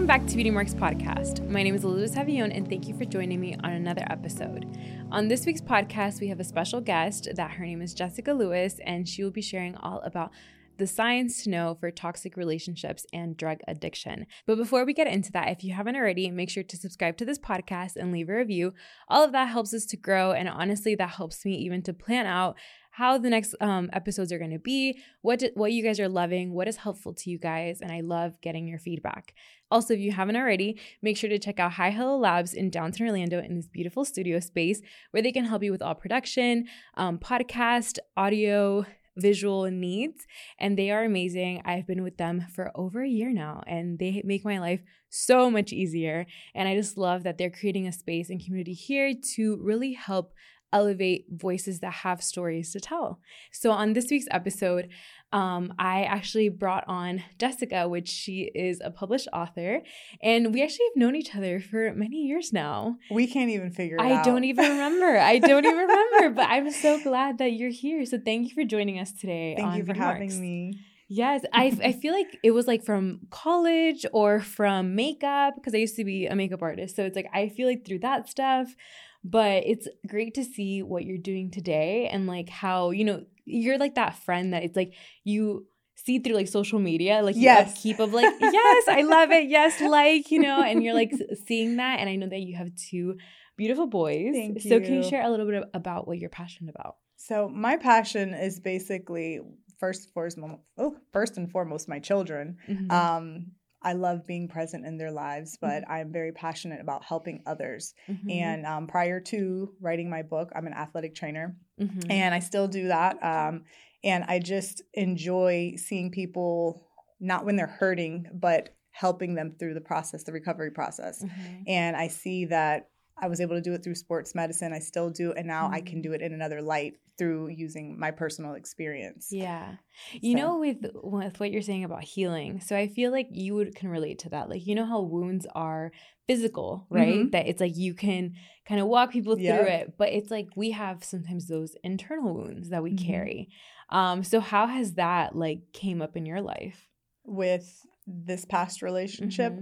Welcome back to Beauty Marks Podcast. My name is Elizabeth Savillon, and thank you for joining me on another episode. On this week's podcast, we have a special guest that her name is Jessica Lewis, and she will be sharing all about the science to know for toxic relationships and drug addiction. But before we get into that, if you haven't already, make sure to subscribe to this podcast and leave a review. All of that helps us to grow, and honestly, that helps me even to plan out how the next episodes are going to be, what you guys are loving, what is helpful to you guys, and I love getting your feedback. Also, if you haven't already, make sure to check out Hi Hello Labs in downtown Orlando in this beautiful studio space where they can help you with all production, podcast, audio, visual needs, and they are amazing. I've been with them for over a year now, and they make my life so much easier, and I just love that they're creating a space and community here to really help elevate voices that have stories to tell. So on this week's episode, I actually brought on Jessica, which she is a published author, and we actually have known each other for many years now. We can't even figure it out. I don't even remember, but I'm so glad that you're here. So thank you for joining us today. Thank you for Beauty having Marks. me. Yes, I feel like it was like from college or from makeup, because I used to be a makeup artist. So it's like I feel like through that stuff. But it's great to see what you're doing today and like how, you know, you're like that friend that it's like you see through like social media, like yes. You keep of like, yes, I love it. Yes, like, you know, and you're like seeing that. And I know that you have two beautiful boys. Thank you. So can you share a little bit about what you're passionate about? So my passion is basically first and foremost my children. Mm-hmm. I love being present in their lives, but I'm very passionate about helping others. Mm-hmm. And prior to writing my book, I'm an athletic trainer, Mm-hmm. and I still do that. And I just enjoy seeing people, not when they're hurting, but helping them through the process, the recovery process. Mm-hmm. And I see that I was able to do it through sports medicine. I still do. And now I can do it in another light through using my personal experience. Yeah. You know, with what you're saying about healing, so I feel like you can relate to that. Like, you know how wounds are physical, right? Mm-hmm. That it's like you can kind of walk people through Yep. it, but it's like we have sometimes those internal wounds that we Mm-hmm. carry. So how has that like came up in your life? With this past relationship,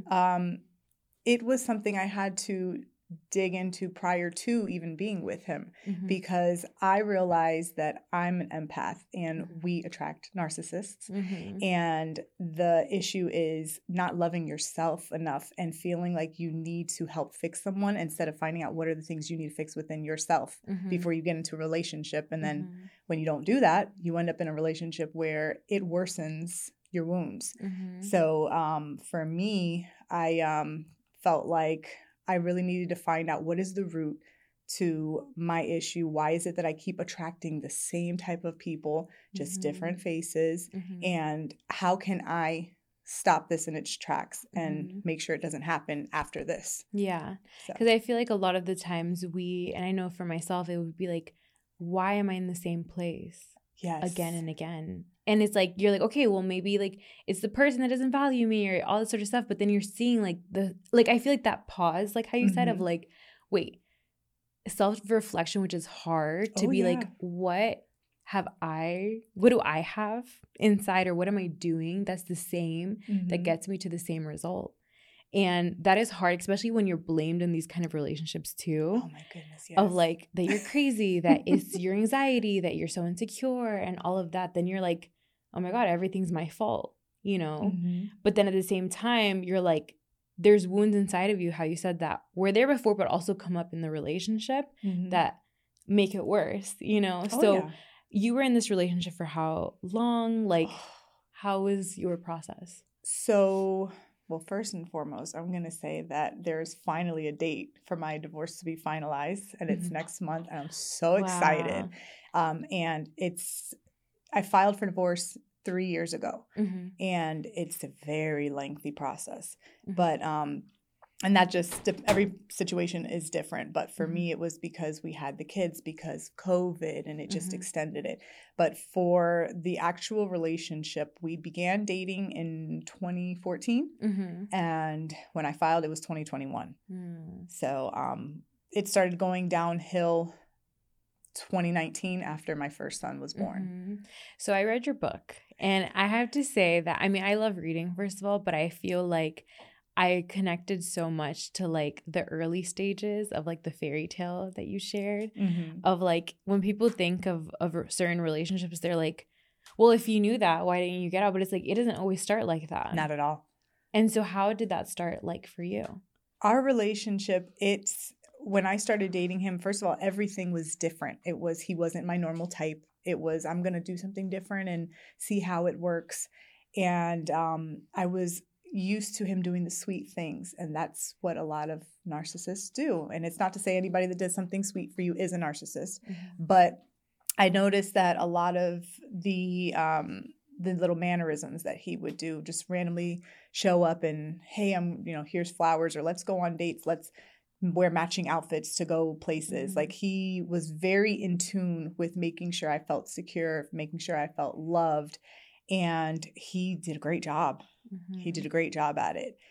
it was something I had to dig into prior to even being with him, because I realized that I'm an empath and we attract narcissists. And the issue is not loving yourself enough and feeling like you need to help fix someone instead of finding out what are the things you need to fix within yourself before you get into a relationship. And then when you don't do that, you end up in a relationship where it worsens your wounds. So for me, I felt like I really needed to find out what is the root to my issue. Why is it that I keep attracting the same type of people, just different faces? And how can I stop this in its tracks and make sure it doesn't happen after this? Yeah. Because I feel like a lot of the times and I know for myself, it would be like, why am I in the same place? Yes. Again and again. And it's like, you're like, okay, well, maybe like it's the person that doesn't value me or all this sort of stuff. But then you're seeing like I feel like that pause, like how you said of like, wait, self-reflection, which is hard to be like, what do I have inside, or what am I doing that's the same that gets me to the same result? And that is hard, especially when you're blamed in these kind of relationships too. Oh my goodness, yes. Of like that you're crazy, that it's your anxiety, that you're so insecure and all of that. Then you're like, oh my God, everything's my fault, you know? But then at the same time, you're like, there's wounds inside of you, how you said that were there before, but also come up in the relationship that make it worse, you know? You were in this relationship for how long? Like, how was your process? So... Well, first and foremost, I'm going to say that there's finally a date for my divorce to be finalized, and it's next month, and I'm so excited. And I filed for divorce 3 years ago, and it's a very lengthy process. But and that just, every situation is different. But for me, it was because we had the kids, because COVID, and it just extended it. But for the actual relationship, we began dating in 2014. And when I filed, it was 2021. So it started going downhill 2019 after my first son was born. So I read your book, and I have to say that, I mean, I love reading, first of all, but I feel like I connected so much to like the early stages of like the fairy tale that you shared of like when people think of certain relationships, they're like, well, if you knew that, why didn't you get out? But it's like, it doesn't always start like that. Not at all. And so how did that start like for you? Our relationship, when I started dating him, first of all, everything was different. He wasn't my normal type. It was, I'm going to do something different and see how it works. And I was used to him doing the sweet things. And that's what a lot of narcissists do. And it's not to say anybody that does something sweet for you is a narcissist, but I noticed that a lot of the little mannerisms that he would do, just randomly show up and, hey, here's flowers, or let's go on dates. Let's wear matching outfits to go places. Like, he was very in tune with making sure I felt secure, making sure I felt loved. And he did a great job. He did a great job at it.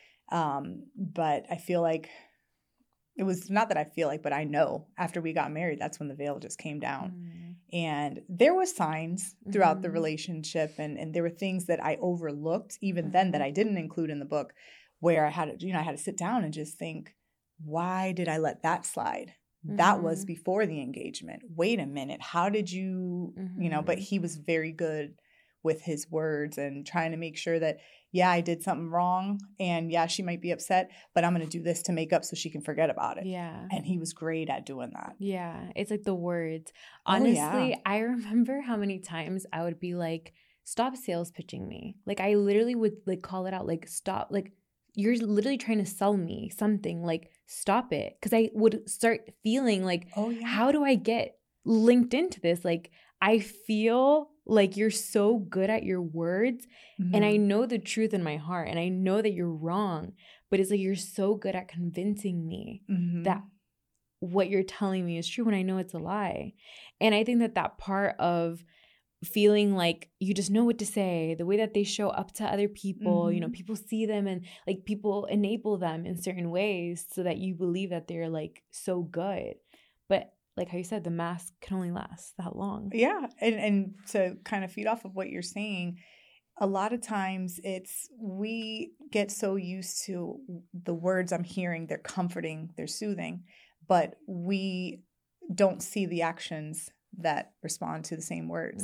But I feel like it was not that I feel like, but I know after we got married, that's when the veil just came down. And there were signs throughout the relationship, and there were things that I overlooked even then that I didn't include in the book, where I had to sit down and just think, why did I let that slide? That was before the engagement. Wait a minute. How did you, but he was very good with his words and trying to make sure that, yeah, I did something wrong, and yeah, she might be upset, but I'm going to do this to make up so she can forget about it. Yeah. And he was great at doing that. Yeah. It's like the words. Honestly, I remember how many times I would be like, stop sales pitching me. Like, I literally would like call it out, like, stop, like, you're literally trying to sell me something, like, stop it. Because I would start feeling like, how do I get linked into this? Like, I feel like you're so good at your words, and I know the truth in my heart, and I know that you're wrong, but it's like you're so good at convincing me that what you're telling me is true when I know it's a lie. And I think that part of feeling like you just know what to say, the way that they show up to other people, people see them and like people enable them in certain ways so that you believe that they're like so good. But like how you said, the mask can only last that long. Yeah. And to kind of feed off of what you're saying, a lot of times we get so used to the words I'm hearing, they're comforting, they're soothing, but we don't see the actions that respond to the same words.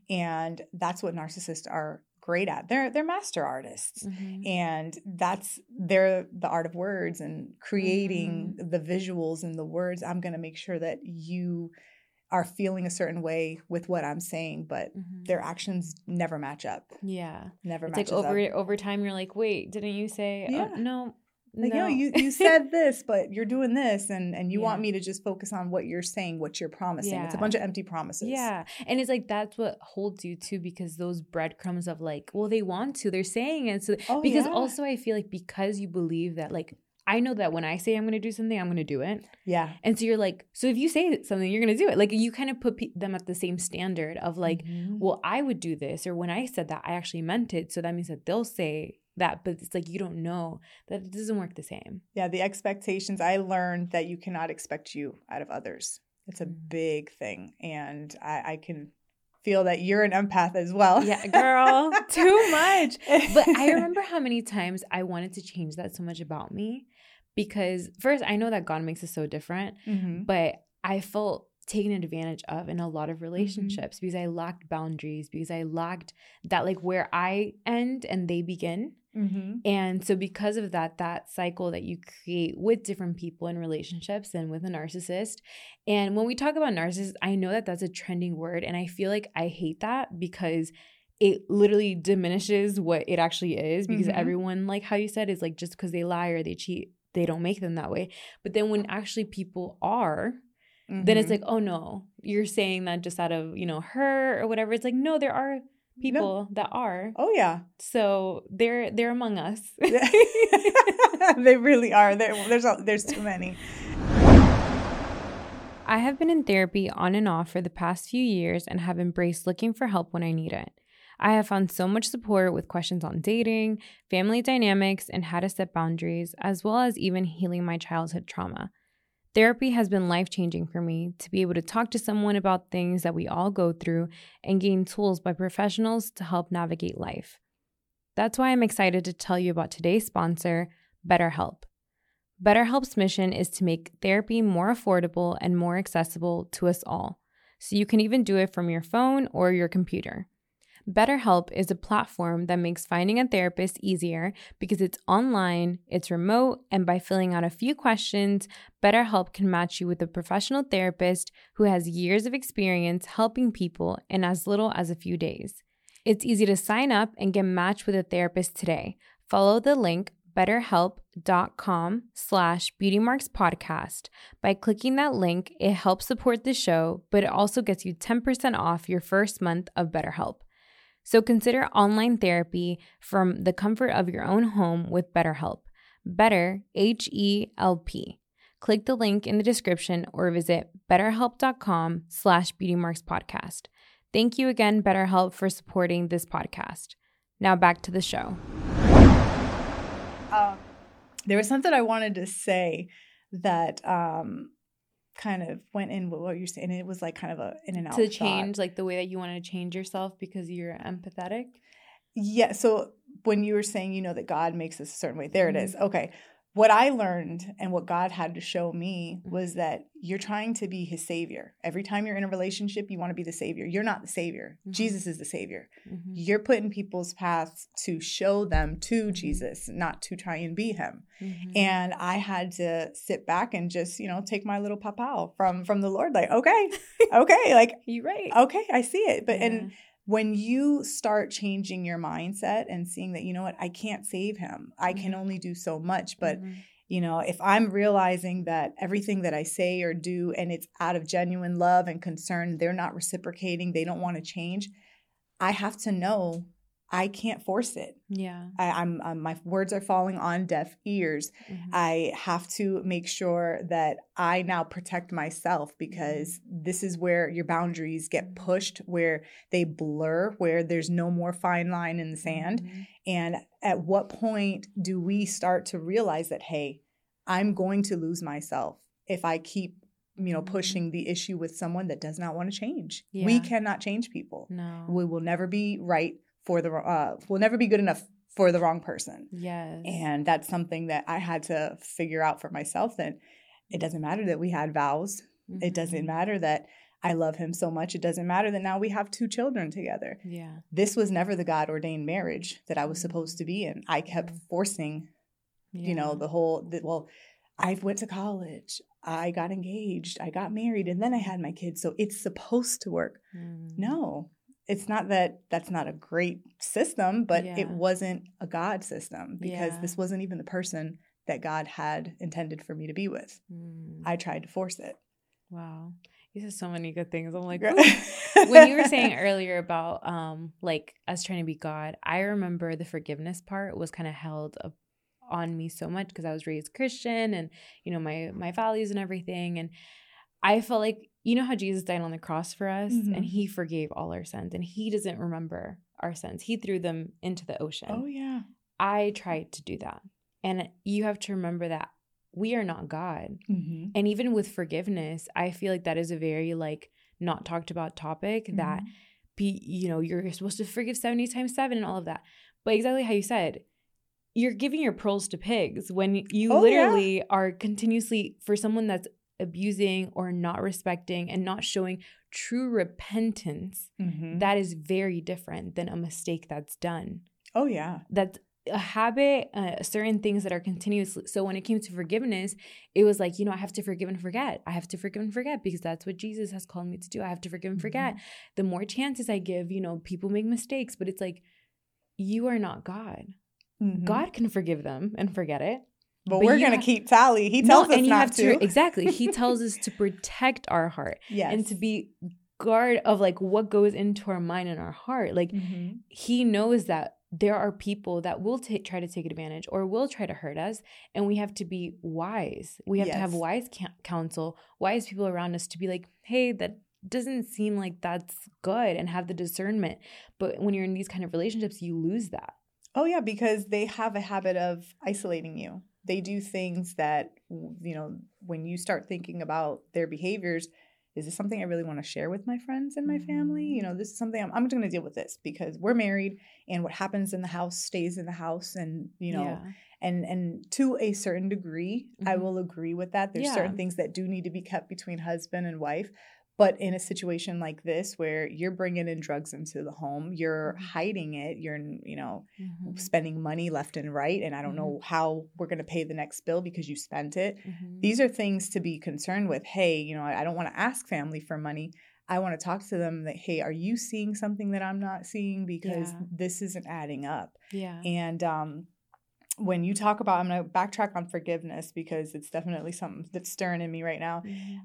And that's what narcissists are great at. They're master artists, and they're the art of words and creating the visuals and the words. I'm going to make sure that you are feeling a certain way with what I'm saying, but their actions never match up. Yeah, never match up. It's like over time, you're like, wait, didn't you say? Yeah. Oh, no. Like, you said this, but you're doing this, and you want me to just focus on what you're saying, what you're promising. Yeah. It's a bunch of empty promises. Yeah. And it's like, that's what holds you too, because those breadcrumbs of like, well, they want to, they're saying it. So also I feel like because you believe that, like, I know that when I say I'm going to do something, I'm going to do it. Yeah. And so you're like, so if you say something, you're going to do it. Like, you kind of put them at the same standard of like, well, I would do this, or when I said that, I actually meant it. So that means that they'll say that, but it's like, you don't know that it doesn't work the same. Yeah. The expectations, I learned that you cannot expect you out of others. It's a big thing. And I can feel that you're an empath as well. Yeah, girl, too much. But I remember how many times I wanted to change that so much about me, because first, I know that God makes us so different, but I felt taken advantage of in a lot of relationships because I lacked boundaries, because I lacked that, like, where I end and they begin. And so because of that cycle that you create with different people in relationships and with a narcissist. And when we talk about narcissists, I know that that's a trending word, and I feel like I hate that because it literally diminishes what it actually is, because everyone, like how you said, is like, just because they lie or they cheat, they don't make them that way. But then when actually people are, then it's like, oh no, you're saying that just out of, her or whatever. It's like, no, there are people that are. Oh yeah. So they're among us. They really are. There's too many. I have been in therapy on and off for the past few years and have embraced looking for help when I need it. I have found so much support with questions on dating, family dynamics, and how to set boundaries, as well as even healing my childhood trauma. Therapy has been life-changing for me to be able to talk to someone about things that we all go through and gain tools by professionals to help navigate life. That's why I'm excited to tell you about today's sponsor, BetterHelp. BetterHelp's mission is to make therapy more affordable and more accessible to us all, so you can even do it from your phone or your computer. BetterHelp is a platform that makes finding a therapist easier because it's online, it's remote, and by filling out a few questions, BetterHelp can match you with a professional therapist who has years of experience helping people in as little as a few days. It's easy to sign up and get matched with a therapist today. Follow the link betterhelp.com/beautymarkspodcast. By clicking that link, it helps support the show, but it also gets you 10% off your first month of BetterHelp. So consider online therapy from the comfort of your own home with BetterHelp. Better, H-E-L-P. Click the link in the description or visit betterhelp.com/beautymarkspodcast. Thank you again, BetterHelp, for supporting this podcast. Now back to the show. There was something I wanted to say that kind of went in with what you're saying. It was like kind of a in and out to change thought. Like the way that you want to change yourself because you're empathetic. Yeah. So when you were saying, you know, that God makes us a certain way, there it is. Okay. What I learned and what God had to show me was that you're trying to be his savior. Every time you're in a relationship, you want to be the savior. You're not the savior. Jesus is the savior. You're put in people's paths to show them to Jesus, not to try and be him. And I had to sit back and just, you know, take my little pawpaw from the Lord. Like, okay, like, you're right. Okay, I see it. But, and when you start changing your mindset and seeing that, you know what, I can't save him. I can only do so much. But, you know, if I'm realizing that everything that I say or do, and it's out of genuine love and concern, they're not reciprocating, they don't want to change, I have to know I can't force it. Yeah. I'm my words are falling on deaf ears. I have to make sure that I now protect myself because this is where your boundaries get pushed, where they blur, where there's no more fine line in the sand. And at what point do we start to realize that, hey, I'm going to lose myself if I keep, you know, pushing the issue with someone that does not want to change. Yeah. We cannot change people. No. We will never be right for the we'll never be good enough for the wrong person. Yes. And that's something that I had to figure out for myself, that it doesn't matter that we had vows. It doesn't matter that I love him so much. It doesn't matter that now we have 2 children together. Yeah. This was never the God-ordained marriage that I was supposed to be in. I kept forcing, you know, well, I went to college, I got engaged, I got married, and then I had my kids. So it's supposed to work. No. It's not that that's not a great system, but it wasn't a God system because this wasn't even the person that God had intended for me to be with. I tried to force it. Wow. You said so many good things. I'm like, when you were saying earlier about like us trying to be God, I remember the forgiveness part was kind of held up on me so much because I was raised Christian and, you know, my values and everything. And I felt like, you know how Jesus died on the cross for us and he forgave all our sins and he doesn't remember our sins. He threw them into the ocean. Oh, yeah. I tried to do that. And you have to remember that we are not God. And even with forgiveness, I feel like that is a very like not talked about topic that you know, you're supposed to forgive 70 times 7 and all of that. But exactly how you said, you're giving your pearls to pigs when you literally are continuously, for someone that's abusing or not respecting and not showing true repentance, that is very different than a mistake that's done. Oh, yeah. That's a habit, certain things that are continuously. So when it came to forgiveness, it was like, you know, I have to forgive and forget. I have to forgive and forget because that's what Jesus has called me to do. I have to forgive and forget. The more chances I give, you know, people make mistakes, but it's like, you are not God. God can forgive them and forget it. But we're going to keep tally. He tells us not to. Exactly. He tells us to protect our heart and to be guard of like what goes into our mind and our heart. Like he knows that there are people that will try to take advantage or will try to hurt us. And we have to be wise. We have to have wise counsel, wise people around us to be like, hey, that doesn't seem like that's good, and have the discernment. But when you're in these kind of relationships, you lose that. Oh, yeah, because they have a habit of isolating you. They do things that, you know, when you start thinking about their behaviors, is this something I really want to share with my friends and my family? You know, this is something I'm going to deal with this because we're married and what happens in the house stays in the house. And, you know, and to a certain degree, I will agree with that. There's certain things that do need to be kept between husband and wife. But in a situation like this, where you're bringing in drugs into the home, you're hiding it, you're, you know, spending money left and right, and I don't know how we're going to pay the next bill because you spent it. These are things to be concerned with. Hey, you know, I don't want to ask family for money. I want to talk to them that, hey, are you seeing something that I'm not seeing? Because this isn't adding up. And when you talk about, I'm going to backtrack on forgiveness because it's definitely something that's stirring in me right now.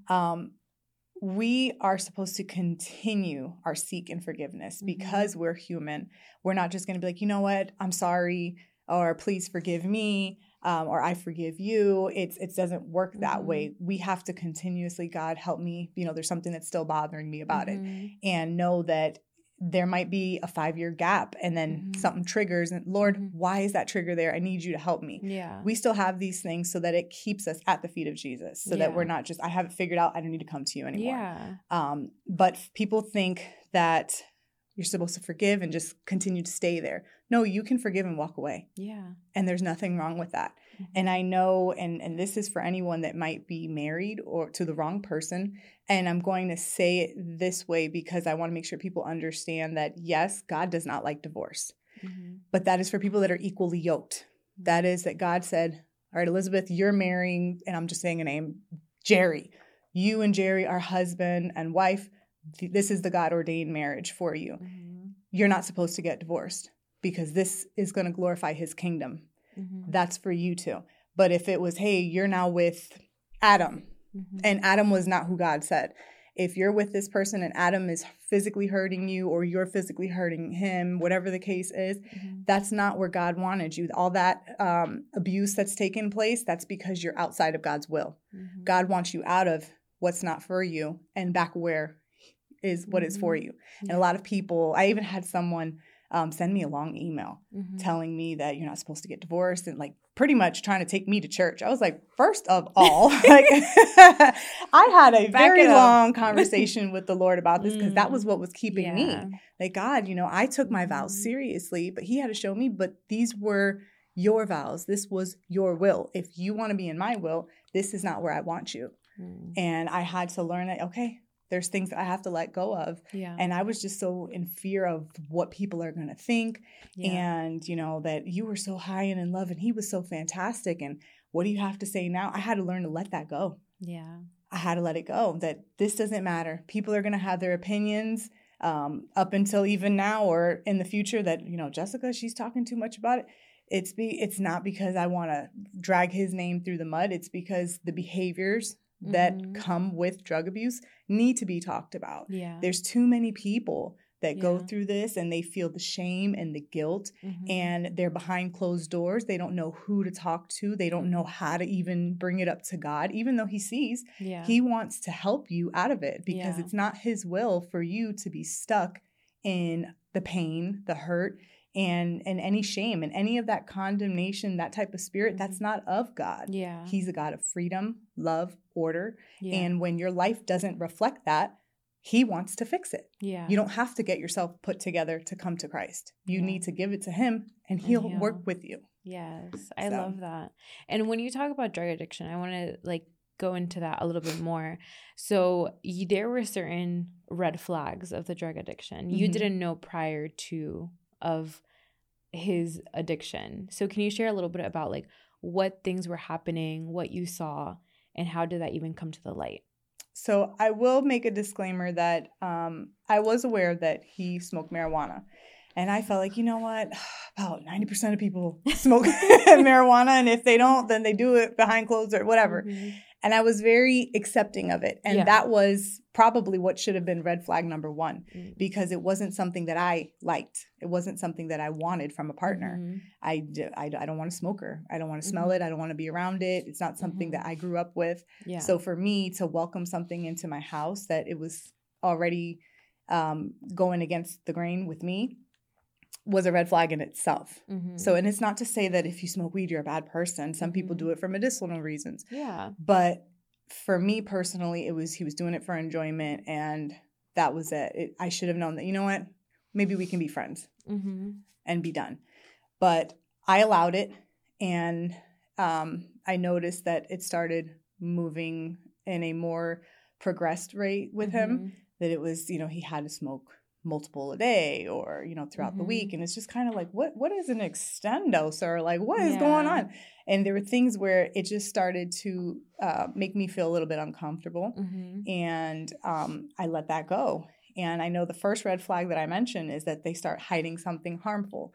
We are supposed to continue our seek and forgiveness because we're human. We're not just going to be like, you know what, I'm sorry, or please forgive me, or I forgive you. It doesn't work that way. We have to continuously, God, help me. You know, there's something that's still bothering me about it, and know that there might be a 5-year gap and then something triggers and Lord, why is that trigger there? I need you to help me. We still have these things so that it keeps us at the feet of Jesus so that we're not just, I have it figured out. I don't need to come to you anymore. But people think that you're supposed to forgive and just continue to stay there. No, you can forgive and walk away. And there's nothing wrong with that. And I know, and this is for anyone that might be married or to the wrong person. And I'm going to say it this way because I want to make sure people understand that, yes, God does not like divorce. But that is for people that are equally yoked. That is that God said, all right, Elizabeth, you're marrying, and I'm just saying a name, Jerry. You and Jerry are husband and wife. This is the God-ordained marriage for you. You're not supposed to get divorced because this is going to glorify his kingdom. That's for you too. But if it was, hey, you're now with Adam, and Adam was not who God said. If you're with this person and Adam is physically hurting you or you're physically hurting him, whatever the case is, that's not where God wanted you. All that abuse that's taken place, that's because you're outside of God's will. God wants you out of what's not for you and back where is what is for you. And a lot of people, I even had someone send me a long email telling me that you're not supposed to get divorced and like pretty much trying to take me to church. I was like, first of all, like I had a very long conversation with the Lord about this because that was what was keeping me. Like, God, you know, I took my vows seriously, but he had to show me, but these were your vows. This was your will. If you want to be in my will, this is not where I want you. And I had to learn that, okay, there's things that I have to let go of. And I was just so in fear of what people are going to think. And, you know, that you were so high and in love and he was so fantastic. And what do you have to say now? I had to learn to let that go. I had to let it go, that this doesn't matter. People are going to have their opinions up until even now or in the future that, you know, Jessica, she's talking too much about it. It's not because I want to drag his name through the mud. It's because the behaviors that come with drug abuse need to be talked about. There's too many people that go through this and they feel the shame and the guilt and they're behind closed doors. They don't know who to talk to. They don't know how to even bring it up to God, even though he sees. He wants to help you out of it because it's not his will for you to be stuck in the pain, the hurt, and any shame and any of that condemnation, that type of spirit, that's not of God. He's a God of freedom, love, order. And when your life doesn't reflect that, he wants to fix it. You don't have to get yourself put together to come to Christ. You need to give it to him and he'll work with you. I love that. And when you talk about drug addiction, I want to like go into that a little bit more. So there were certain red flags of the drug addiction you didn't know prior to of his addiction. So can you share a little bit about like what things were happening, what you saw, and how did that even come to the light? So I will make a disclaimer that I was aware that he smoked marijuana. And I felt like, you know what, about 90% of people smoke marijuana. And if they don't, then they do it behind closed or whatever. And I was very accepting of it. And that was probably what should have been red flag number one, because it wasn't something that I liked. It wasn't something that I wanted from a partner. I don't want a smoker. I don't want to smell it. I don't want to be around it. It's not something that I grew up with. So for me to welcome something into my house that it was already going against the grain with me was a red flag in itself. So, and it's not to say that if you smoke weed, you're a bad person. Some people do it for medicinal reasons. But for me personally, he was doing it for enjoyment, and that was it. I should have known that, you know what, maybe we can be friends and be done. But I allowed it, and I noticed that it started moving in a more progressed rate with him, that it was, he had to smoke multiple a day or, throughout the week. And it's just kind of like, what is an extendo, sir? Like, what is going on? And there were things where it just started to make me feel a little bit uncomfortable. And I let that go. And I know the first red flag that I mentioned is that they start hiding something harmful.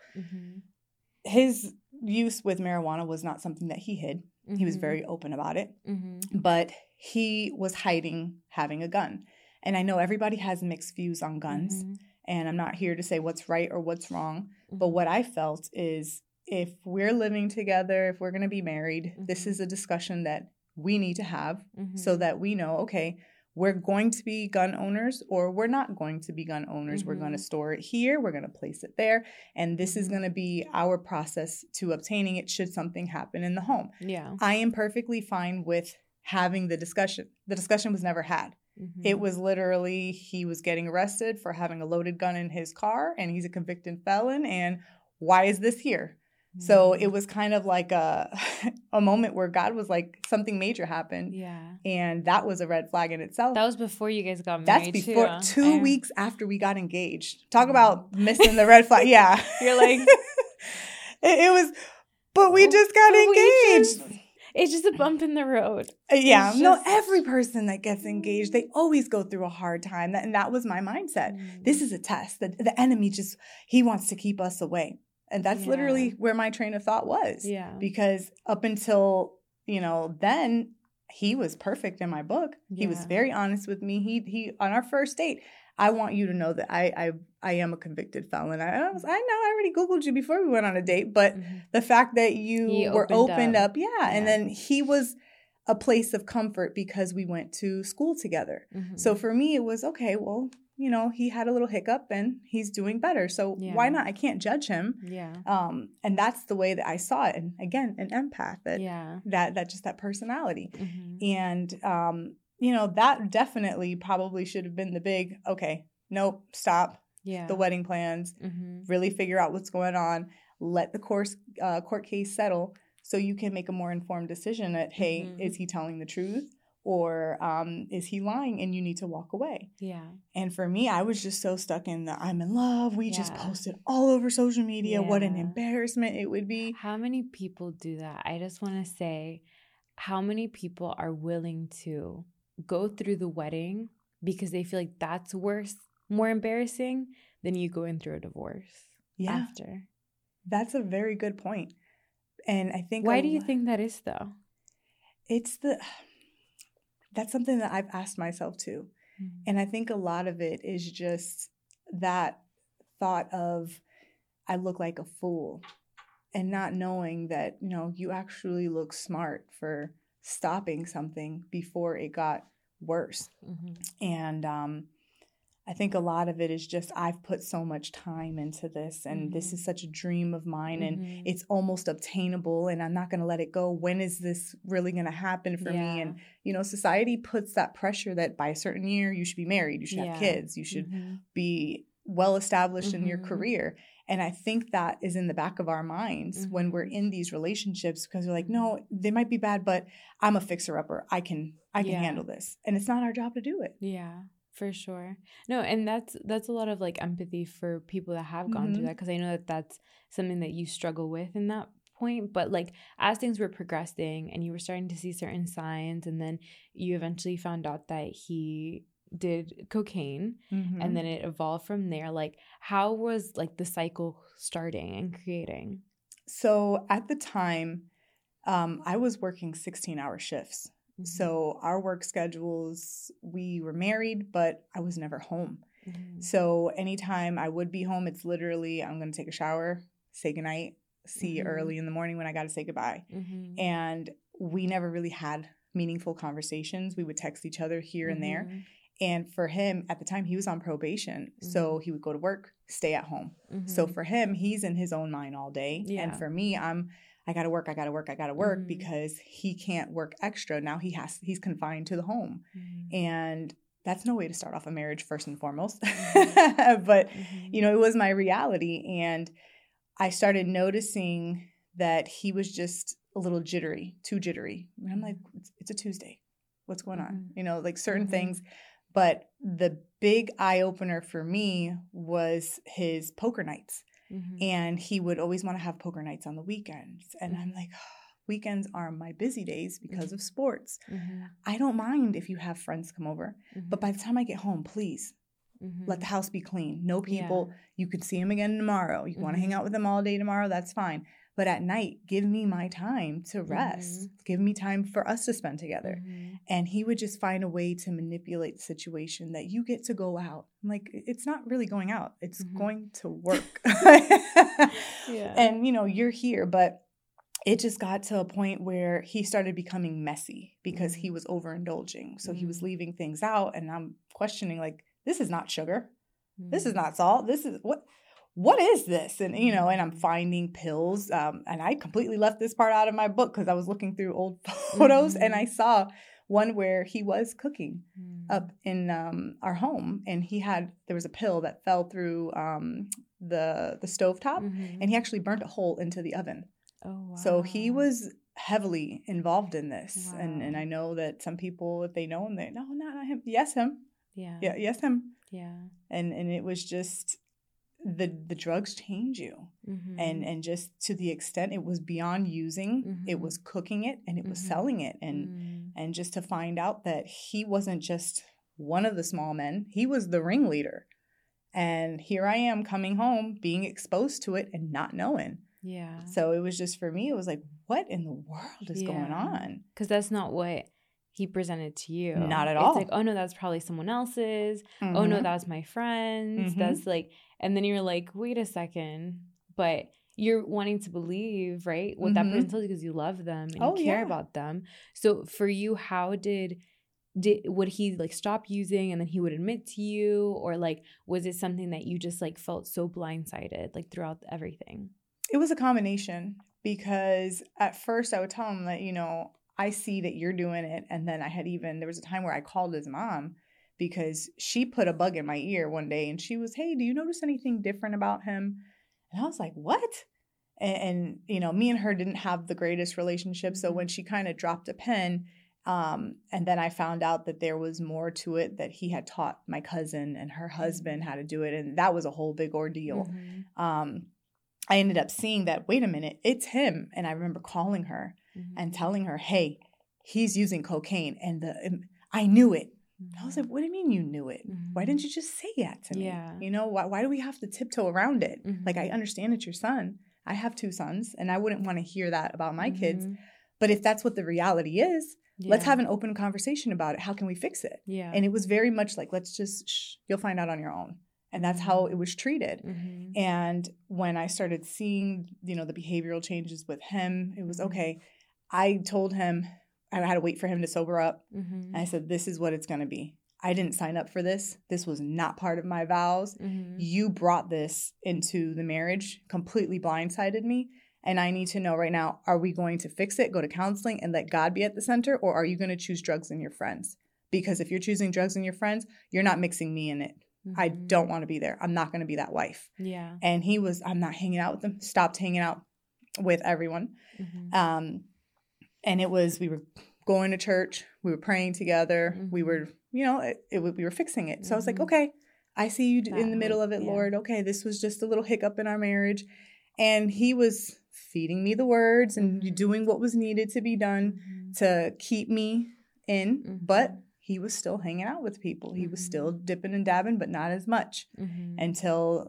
His use with marijuana was not something that he hid. He was very open about it. But he was hiding having a gun. And I know everybody has mixed views on guns. And I'm not here to say what's right or what's wrong. But what I felt is, if we're living together, if we're going to be married, this is a discussion that we need to have so that we know, okay, we're going to be gun owners or we're not going to be gun owners. We're going to store it here. We're going to place it there. And this is going to be our process to obtaining it should something happen in the home. Yeah. I am perfectly fine with having the discussion. The discussion was never had. It was literally, he was getting arrested for having a loaded gun in his car, and he's a convicted felon. And why is this here? So it was kind of like a moment where God was like, something major happened. Yeah. And that was a red flag in itself. That was before you guys got married. That's before, 2 weeks after we got engaged. Talk about missing the red flag. Yeah. You're like. it was, but we just got engaged. It's just a bump in the road. Yeah. No, every person that gets engaged, they always go through a hard time. And that was my mindset. This is a test. The enemy he wants to keep us away. And that's literally where my train of thought was. Yeah. Because up until, then he was perfect in my book. Yeah. He was very honest with me. He on our first date, I want you to know that I am a convicted felon. I know I already Googled you before we went on a date, but the fact that you were opened up. And then he was a place of comfort because we went to school together. So for me, it was, okay, well, he had a little hiccup and he's doing better. So why not? I can't judge him. Yeah. And that's the way that I saw it. And again, an empath, that just that personality. And, that definitely probably should have been the big, okay, nope, stop the wedding plans, really figure out what's going on, let the court case settle so you can make a more informed decision at, hey, is he telling the truth? Or is he lying and you need to walk away? Yeah. And for me, I was just so stuck in the I'm in love. We just posted all over social media. Yeah. What an embarrassment it would be. How many people do that? I just want to say, how many people are willing to go through the wedding because they feel like that's worse, more embarrassing than you going through a divorce after? That's a very good point. And I think... Why do you think that is, though? That's something that I've asked myself too. And I think a lot of it is just that thought of, I look like a fool, and not knowing that, you actually look smart for stopping something before it got worse. And I think a lot of it is just, I've put so much time into this, and this is such a dream of mine, and it's almost obtainable, and I'm not going to let it go. When is this really going to happen for me? And, society puts that pressure that by a certain year, you should be married, you should have kids, you should be well-established in your career. And I think that is in the back of our minds when we're in these relationships, because we're like, no, they might be bad, but I'm a fixer-upper. I can handle this. And it's not our job to do it. Yeah. For sure. No, and that's a lot of like empathy for people that have gone through that, because I know that that's something that you struggle with in that point. But like as things were progressing and you were starting to see certain signs, and then you eventually found out that he did cocaine and then it evolved from there. Like how was like the cycle starting and creating? So at the time, I was working 16-hour shifts. So our work schedules, we were married, but I was never home. So anytime I would be home, it's literally, I'm going to take a shower, say goodnight, see you early in the morning when I got to say goodbye. And we never really had meaningful conversations. We would text each other here and there. And for him, at the time, he was on probation. So he would go to work, stay at home. So for him, he's in his own mind all day. Yeah. And for me, I got to work because he can't work extra. Now he's confined to the home. And that's no way to start off a marriage, first and foremost. But, it was my reality. And I started noticing that he was just a little jittery, too jittery. And I'm like, it's a Tuesday. What's going on? Like certain things. But the big eye opener for me was his poker nights. And he would always want to have poker nights on the weekends. And I'm like, weekends are my busy days because of sports. I don't mind if you have friends come over. But by the time I get home, please let the house be clean. No people. Yeah. You could see them again tomorrow. You want to hang out with them all day tomorrow. That's fine. But at night, give me my time to rest. Give me time for us to spend together. And he would just find a way to manipulate the situation that you get to go out. I'm like, it's not really going out. It's going to work. And, you're here. But it just got to a point where he started becoming messy because he was overindulging. So he was leaving things out. And I'm questioning, like, this is not sugar. This is not salt. This is what is this? And, and I'm finding pills. And I completely left this part out of my book because I was looking through old photos and I saw one where he was cooking up in our home. And there was a pill that fell through the stovetop and he actually burnt a hole into the oven. Oh, wow. So he was heavily involved in this. Wow. And I know that some people, if they know him, no, not him. Yes, him. Yeah. Yes, him. Yeah. And it was just... The drugs change you. And just to the extent it was beyond using, it was cooking it and it was selling it. And just to find out that he wasn't just one of the small men, he was the ringleader. And here I am coming home, being exposed to it and not knowing. Yeah. So it was just, for me, it was like, what in the world is going on? Because that's not what he presented to you. Not at all. It's like, oh no, that's probably someone else's. Oh no, that was my friend's. That's like, and then you're like, wait a second, but you're wanting to believe, right? What that person tells you because you love them and you care about them. So for you, how would he like stop using and then he would admit to you, or like was it something that you just like felt so blindsided like throughout everything? It was a combination, because at first I would tell him that, I see that you're doing it. And then there was a time where I called his mom because she put a bug in my ear one day and she was, hey, do you notice anything different about him? And I was like, what? And me and her didn't have the greatest relationship. So when she kind of dropped a pin, and then I found out that there was more to it, that he had taught my cousin and her husband how to do it. And that was a whole big ordeal. I ended up seeing that, wait a minute, it's him. And I remember calling her and telling her, hey, he's using cocaine. And I knew it. I was like, what do you mean you knew it? Why didn't you just say that to me? Yeah. Why do we have to tiptoe around it? Like, I understand it's your son. I have 2 sons, and I wouldn't want to hear that about my kids. But if that's what the reality is, let's have an open conversation about it. How can we fix it? Yeah. And it was very much like, let's just, you'll find out on your own. And that's how it was treated. And when I started seeing, the behavioral changes with him, it was okay. I told him I had to wait for him to sober up. And I said, this is what it's going to be. I didn't sign up for this. This was not part of my vows. You brought this into the marriage, completely blindsided me. And I need to know right now, are we going to fix it, go to counseling and let God be at the center? Or are you going to choose drugs and your friends? Because if you're choosing drugs and your friends, you're not mixing me in it. I don't want to be there. I'm not going to be that wife. Yeah. And I'm not hanging out with them. Stopped hanging out with everyone. And we were going to church. We were praying together. We were, we were fixing it. So I was like, okay, I see you in the middle of it, Lord. Okay, this was just a little hiccup in our marriage. And he was feeding me the words and doing what was needed to be done to keep me in. But he was still hanging out with people. He was still dipping and dabbing, but not as much until,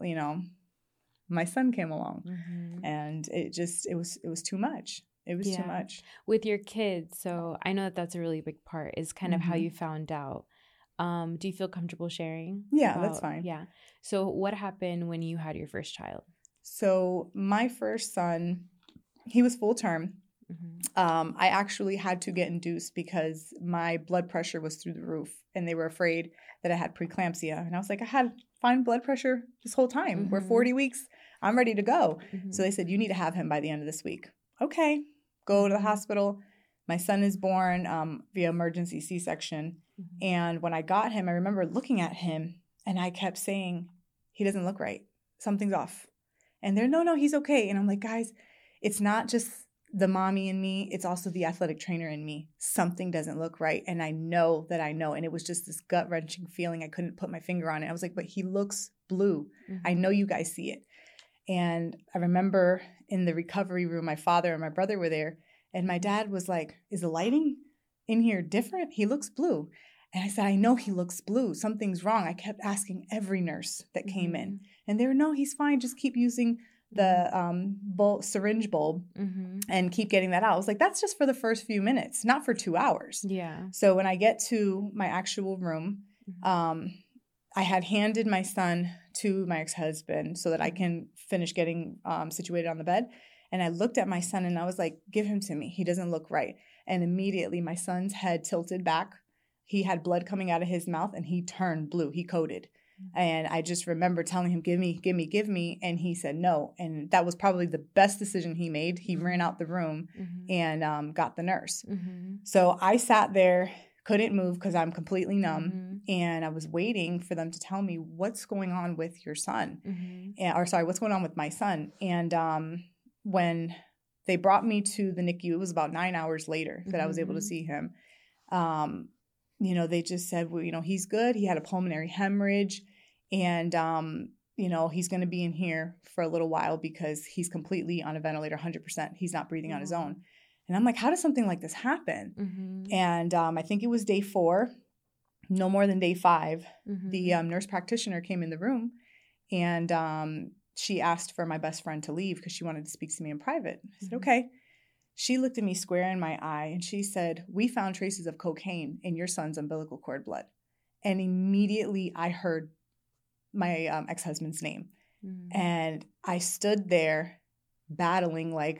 my son came along. And it was too much. It was too much. With your kids, so I know that that's a really big part, is kind of how you found out. Do you feel comfortable sharing? Yeah, that's fine. Yeah. So what happened when you had your first child? So my first son, he was full term. I actually had to get induced because my blood pressure was through the roof, and they were afraid that I had preeclampsia. And I was like, I had fine blood pressure this whole time. We're 40 weeks. I'm ready to go. So they said, you need to have him by the end of this week. Okay. Go to the hospital. My son is born via emergency C-section. And when I got him, I remember looking at him and I kept saying, he doesn't look right. Something's off. And they're, no, he's okay. And I'm like, guys, it's not just the mommy in me. It's also the athletic trainer in me. Something doesn't look right. And I know that I know. And it was just this gut-wrenching feeling. I couldn't put my finger on it. I was like, but he looks blue. I know you guys see it. And I remember in the recovery room, my father and my brother were there. And my dad was like, is the lighting in here different? He looks blue. And I said, I know he looks blue. Something's wrong. I kept asking every nurse that came in. And they were, no, he's fine. Just keep using the syringe bulb and keep getting that out. I was like, that's just for the first few minutes, not for 2 hours. Yeah. So when I get to my actual room, I had handed my son to my ex-husband so that I can finish getting situated on the bed. And I looked at my son and I was like, give him to me. He doesn't look right. And immediately my son's head tilted back. He had blood coming out of his mouth and he turned blue. He coded. And I just remember telling him, give me. And he said no. And that was probably the best decision he made. He ran out the room and got the nurse. So I sat there, couldn't move because I'm completely numb. And I was waiting for them to tell me what's going on with your son. What's going on with my son. And when they brought me to the NICU, it was about 9 hours later that I was able to see him. They just said, well, he's good. He had a pulmonary hemorrhage and, he's going to be in here for a little while because he's completely on a ventilator, 100%. He's not breathing on his own. And I'm like, how does something like this happen? And I think it was day 4, no more than day 5. The nurse practitioner came in the room and she asked for my best friend to leave because she wanted to speak to me in private. I said, okay. She looked at me square in my eye and she said, we found traces of cocaine in your son's umbilical cord blood. And immediately I heard my ex-husband's name. And I stood there battling like,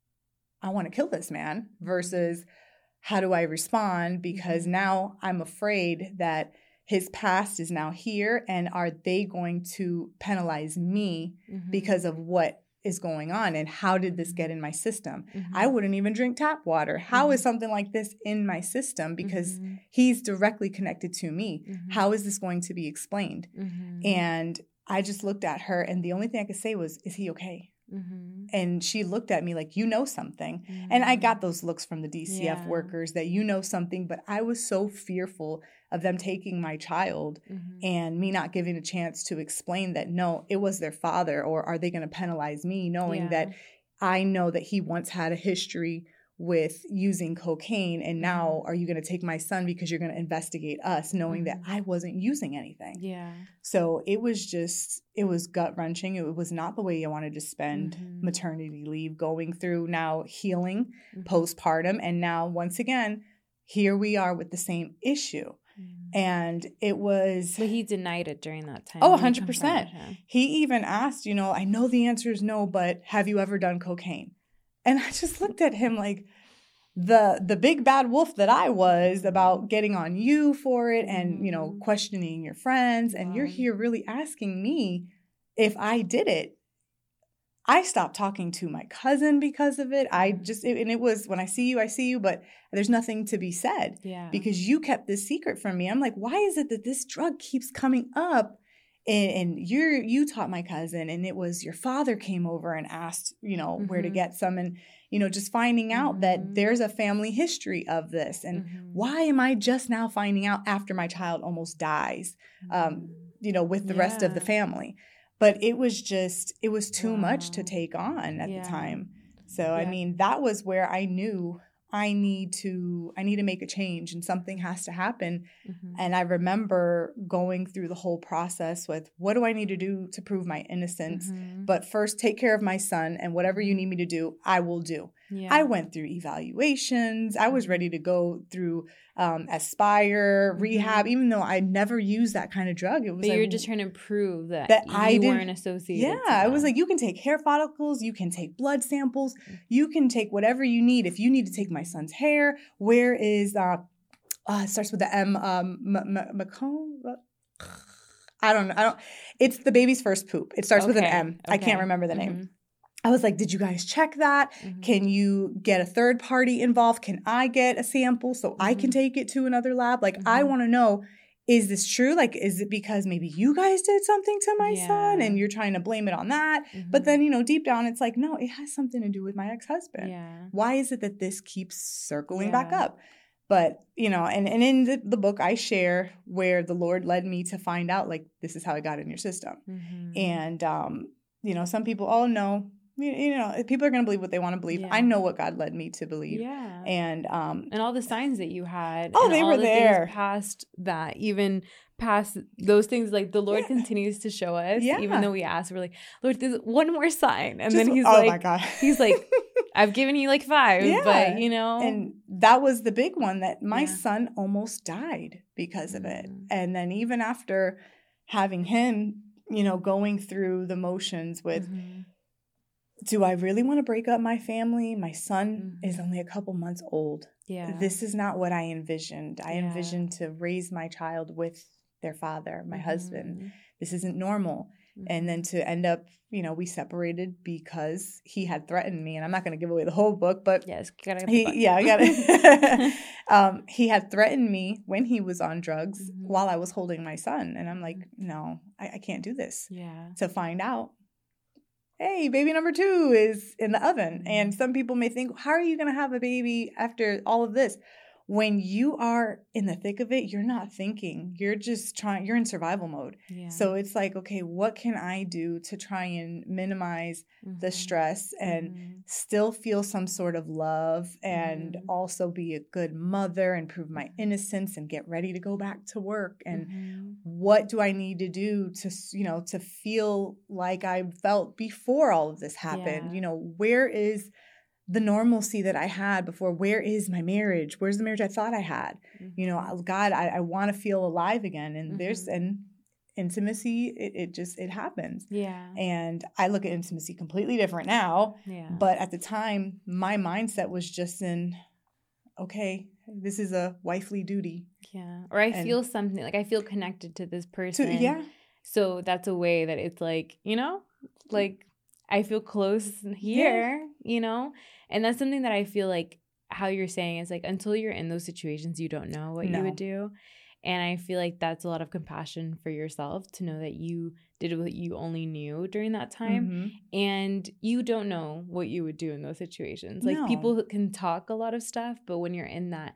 I want to kill this man versus how do I respond? Because now I'm afraid that his past is now here. And are they going to penalize me because of what is going on? And how did this get in my system? I wouldn't even drink tap water. How is something like this in my system? Because he's directly connected to me. How is this going to be explained? And I just looked at her and the only thing I could say was, is he okay? And she looked at me like, you know something. And I got those looks from the DCF workers that you know something, but I was so fearful of them taking my child and me not giving a chance to explain that, no, it was their father, or are they going to penalize me knowing that I know that he once had a history with using cocaine and now are you going to take my son because you're going to investigate us knowing that I wasn't using anything. So it was gut-wrenching. It was not the way I wanted to spend maternity leave, going through now healing postpartum. And now once again, here we are with the same issue. And it was... But he denied it during that time. Oh, 100%. He even asked, I know the answer is no, but have you ever done cocaine? And I just looked at him like the big bad wolf that I was about getting on you for it and, questioning your friends. And you're here really asking me if I did it. I stopped talking to my cousin because of it. And it was, when I see you, but there's nothing to be said because you kept this secret from me. I'm like, why is it that this drug keeps coming up? And you taught my cousin, and it was your father came over and asked, where to get some, and, just finding out that there's a family history of this. And why am I just now finding out after my child almost dies, with the rest of the family? But it was too much to take on at the time. So, I mean, that was where I knew I need to make a change and something has to happen. And I remember going through the whole process with, what do I need to do to prove my innocence? But first, take care of my son, and whatever you need me to do, I will do. Yeah. I went through evaluations. I was ready to go through Aspire, rehab, even though I never used that kind of drug. It was but like, you're just trying to prove that I weren't associated. Yeah, I was like, you can take hair follicles, you can take blood samples, you can take whatever you need. If you need to take my son's hair, where is it starts with the M, Macomb? I don't know. It's the baby's first poop. It starts with an M. I can't remember the name. I was like, did you guys check that? Can you get a third party involved? Can I get a sample so I can take it to another lab? Like, I want to know, is this true? Like, is it because maybe you guys did something to my son and you're trying to blame it on that? But then, deep down, it's like, no, it has something to do with my ex-husband. Yeah. Why is it that this keeps circling back up? But, and in the book, I share where the Lord led me to find out, like, this is how it got in your system. And, some people, oh, no, people are going to believe what they want to believe. I know what God led me to believe. Yeah. And all the signs that you had. Oh, and they all were the there. Things past that, even past those things, like the Lord continues to show us, even though we ask, we're like, Lord, there's one more sign. And then he's my God. He's like, I've given you like 5, but And that was the big one, that my son almost died because of it. And then even after having him, going through the motions with, do I really want to break up my family? My son is only a couple months old. Yeah. This is not what I envisioned. I envisioned to raise my child with their father, my husband. This isn't normal. And then to end up, we separated because he had threatened me. And I'm not going to give away the whole book, but I got it. He had threatened me when he was on drugs while I was holding my son. And I'm like, no, I can't do this. Yeah. To find out, hey, baby number 2 is in the oven. And some people may think, how are you going to have a baby after all of this? When you are in the thick of it, you're not thinking. You're just you're in survival mode. Yeah. So it's like, okay, what can I do to try and minimize the stress and still feel some sort of love and also be a good mother and prove my innocence and get ready to go back to work? And what do I need to do to, to feel like I felt before all of this happened? Where is the normalcy that I had before? Where is my marriage? Where's the marriage I thought I had? God, I want to feel alive again. And there's an intimacy. It happens. Yeah. And I look at intimacy completely different now. Yeah. But at the time, my mindset was just in, okay, this is a wifely duty. Yeah. Or I feel something, like I feel connected to this person. So that's a way that it's like, like I feel close here, And that's something that I feel like how you're saying is like, until you're in those situations, you don't know what you would do. And I feel like that's a lot of compassion for yourself to know that you did what you only knew during that time. And you don't know what you would do in those situations. Like people can talk a lot of stuff, but when you're in that,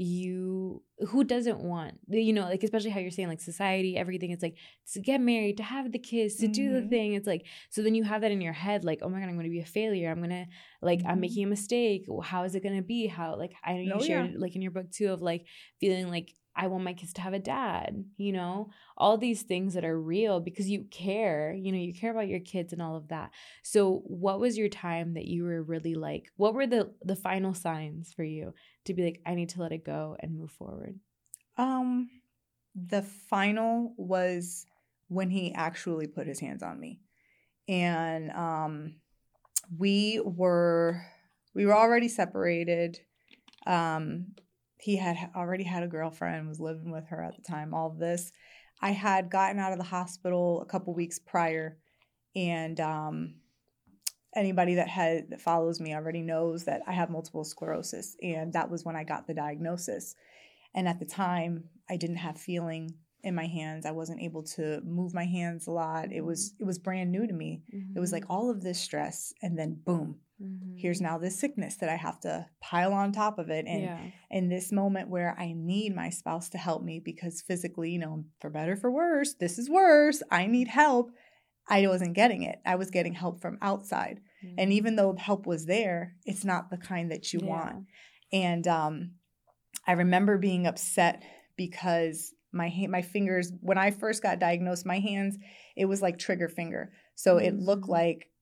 who doesn't want, like, especially how you're saying, like, society, everything, it's like to get married, to have the kids, to do the thing. It's like, so then you have that in your head, like, oh my God, I'm going to be a failure. I'm going to, like, I'm making a mistake. How is it going to be? How, like, I know you shared, like, in your book too, of like feeling like I want my kids to have a dad, all these things that are real because you care, you care about your kids and all of that. So what was your time that you were really like, what were the final signs for you to be like, I need to let it go and move forward? The final was when he actually put his hands on me. And we were already separated. He had already had a girlfriend, was living with her at the time, all of this. I had gotten out of the hospital a couple weeks prior, and anybody that follows me already knows that I have multiple sclerosis, and that was when I got the diagnosis. And at the time, I didn't have feeling in my hands. I wasn't able to move my hands a lot. It was brand new to me. It was like all of this stress, and then boom. Here's now this sickness that I have to pile on top of it. And in this moment where I need my spouse to help me because physically, for better, for worse, this is worse. I need help. I wasn't getting it. I was getting help from outside. And even though help was there, it's not the kind that you want. And I remember being upset because my fingers, when I first got diagnosed, my hands, it was like trigger finger. So it looked like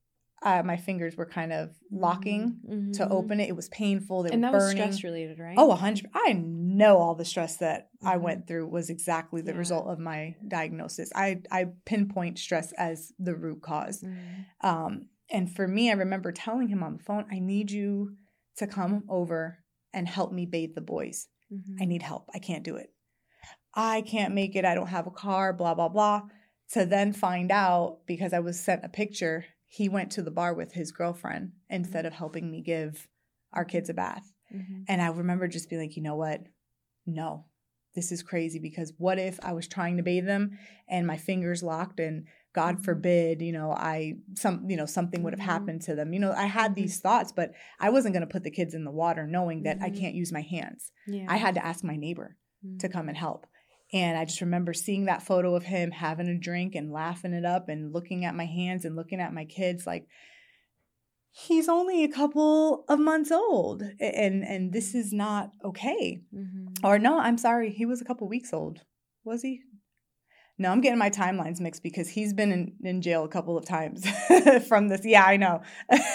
my fingers were kind of locking to open it. It was painful. They were burning. And that was stress related, right? Oh, 100. I know all the stress that I went through was exactly the result of my diagnosis. I pinpoint stress as the root cause. And for me, I remember telling him on the phone, I need you to come over and help me bathe the boys. I need help. I can't do it. I can't make it. I don't have a car, blah, blah, blah. To then find out, because I was sent a picture, he went to the bar with his girlfriend instead of helping me give our kids a bath. And I remember just being like, you know what? No, this is crazy, because what if I was trying to bathe them and my fingers locked and God forbid, something would have happened to them. I had these thoughts, but I wasn't going to put the kids in the water knowing that I can't use my hands. I had to ask my neighbor to come and help. And I just remember seeing that photo of him having a drink and laughing it up and looking at my hands and looking at my kids like, he's only a couple of months old and this is not okay. Or no, I'm sorry, he was a couple weeks old. Was he? No, I'm getting my timelines mixed because he's been in jail a couple of times from this. Yeah, I know.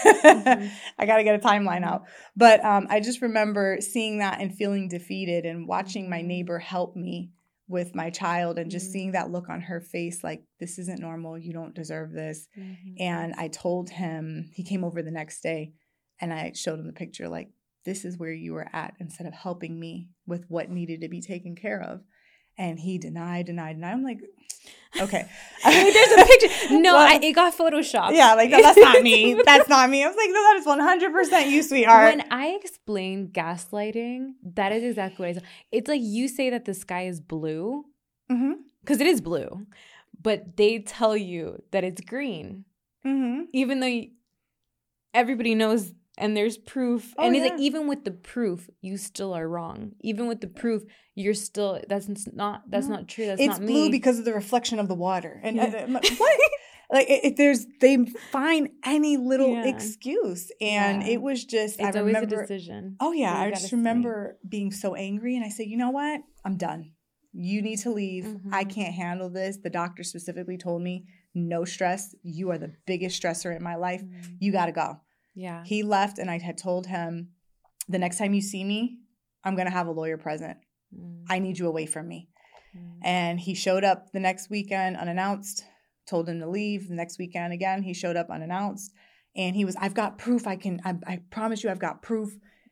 I got to get a timeline out. But I just remember seeing that and feeling defeated and watching my neighbor help me with my child and just seeing that look on her face like, this isn't normal. You don't deserve this. And I told him, he came over the next day and I showed him the picture like, this is where you were at instead of helping me with what needed to be taken care of. And he denied. And I'm like, okay. There's a picture. No, it got photoshopped. Yeah, like, no, that's not me. That's not me. I was like, no, that is 100% you, sweetheart. When I explain gaslighting, that is exactly what I said. It's like you say that the sky is blue, because it is blue, but they tell you that it's green, even though everybody knows. And there's proof. And it's like, even with the proof, you still are wrong. Even with the proof, you're still, that's not true. That's not me. It's blue because of the reflection of the water. And what? Like they find any little excuse. And it was just, I remember. It's always a decision. Oh yeah. I just remember being so angry. And I said, you know what? I'm done. You need to leave. I can't handle this. The doctor specifically told me, no stress. You are the biggest stressor in my life. You got to go. Yeah. He left and I had told him, the next time you see me, I'm going to have a lawyer present. I need you away from me. And he showed up the next weekend unannounced, told him to leave. The next weekend again, he showed up unannounced. And he was, I've got proof. I promise you I've got proof.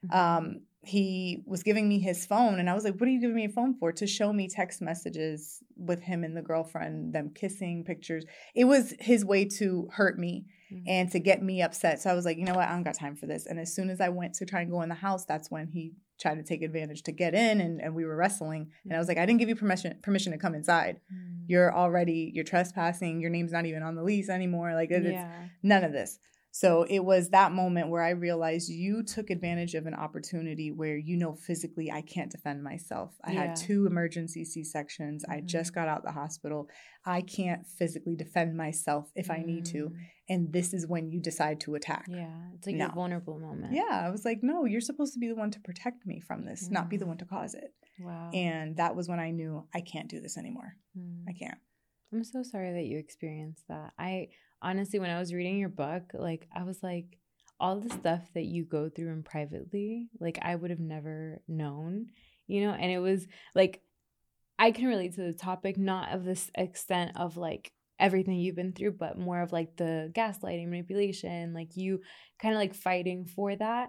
He was giving me his phone and I was like, what are you giving me a phone for? To show me text messages with him and the girlfriend, them kissing, pictures. It was his way to hurt me and to get me upset. So I was like, you know what? I don't got time for this. And as soon as I went to try and go in the house, that's when he tried to take advantage to get in and we were wrestling. And I was like, I didn't give you permission to come inside. You're trespassing. Your name's not even on the lease anymore. Like it's none of this. So it was that moment where I realized you took advantage of an opportunity where, physically I can't defend myself. I had 2 emergency C-sections. I just got out the hospital. I can't physically defend myself if I need to. And this is when you decide to attack. Yeah. It's like a vulnerable moment. Yeah. I was like, no, you're supposed to be the one to protect me from this, not be the one to cause it. Wow. And that was when I knew I can't do this anymore. I can't. I'm so sorry that you experienced that. Honestly, when I was reading your book, like, I was like, all the stuff that you go through in privately, like, I would have never known, and it was like, I can relate to the topic, not of this extent of like everything you've been through, but more of like the gaslighting, manipulation, like you kind of like fighting for that.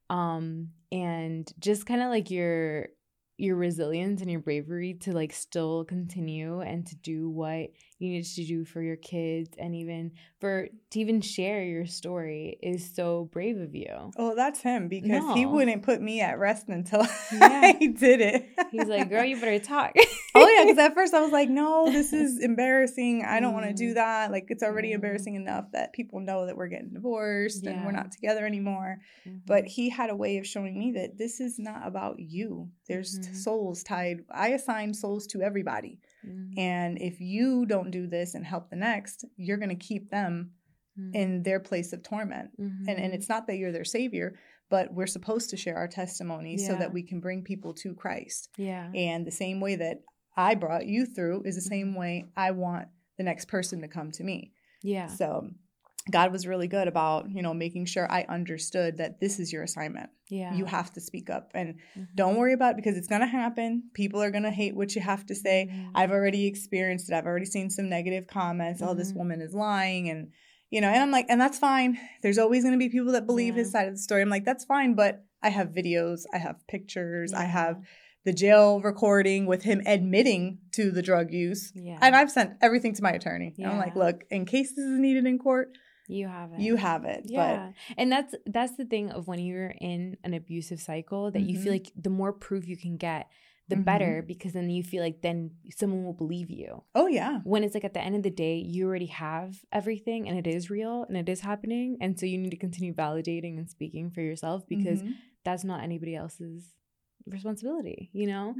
And just kind of like your resilience and your bravery to like still continue and to do what you needed to do for your kids, and even to share your story is so brave of you. Oh, that's him, because he wouldn't put me at rest until I did it. He's like, girl, you better talk. Oh yeah, because at first I was like, no, this is embarrassing. I don't want to do that. Like, it's already embarrassing enough that people know that we're getting divorced and we're not together anymore. But he had a way of showing me that this is not about you. There's souls tied. I assign souls to everybody. And if you don't do this and help the next, you're going to keep them in their place of torment. And it's not that you're their savior, but we're supposed to share our testimony so that we can bring people to Christ. Yeah. And the same way that I brought you through is the same way I want the next person to come to me. Yeah. So God was really good about, making sure I understood that this is your assignment. Yeah. You have to speak up, and don't worry about it, because it's going to happen. People are going to hate what you have to say. I've already experienced it. I've already seen some negative comments. Oh, this woman is lying. And, and I'm like, and that's fine. There's always going to be people that believe his side of the story. I'm like, that's fine. But I have videos. I have pictures. I have the jail recording with him admitting to the drug use. Yeah. And I've sent everything to my attorney. Yeah. I'm like, look, in case this is needed in court, you have it. Yeah. But and that's the thing of when you're in an abusive cycle, that you feel like the more proof you can get, the better, because then you feel like then someone will believe you. Oh, yeah. When it's like at the end of the day, you already have everything and it is real and it is happening. And so you need to continue validating and speaking for yourself, because that's not anybody else's responsibility,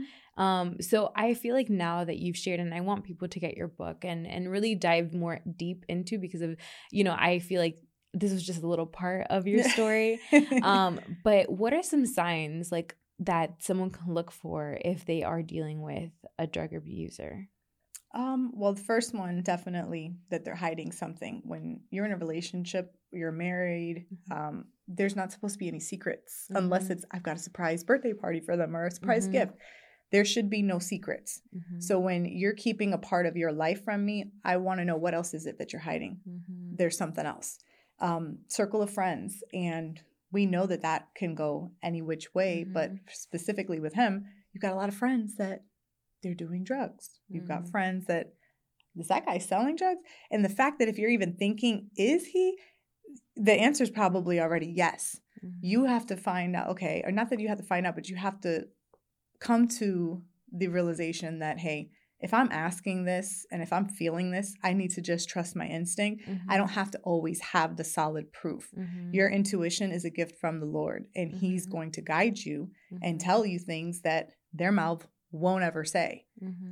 So I feel like now that you've shared, and I want people to get your book and really dive more deep into, because of, I feel like this was just a little part of your story. But what are some signs like that someone can look for if they are dealing with a drug abuser? Well, the first one, definitely that they're hiding something. When you're in a relationship, you're married, there's not supposed to be any secrets unless it's, I've got a surprise birthday party for them or a surprise gift. There should be no secrets. So when you're keeping a part of your life from me, I want to know, what else is it that you're hiding? There's something else. Circle of friends. And we know that can go any which way, but specifically with him, you've got a lot of friends that they're doing drugs. You've got friends that, is that guy selling drugs? And the fact that if you're even thinking, is he? The answer is probably already yes. You have to find out, okay, or not that you have to find out, but you have to come to the realization that, hey, if I'm asking this and if I'm feeling this, I need to just trust my instinct. I don't have to always have the solid proof. Your intuition is a gift from the Lord, and he's going to guide you and tell you things that their mouth won't ever say.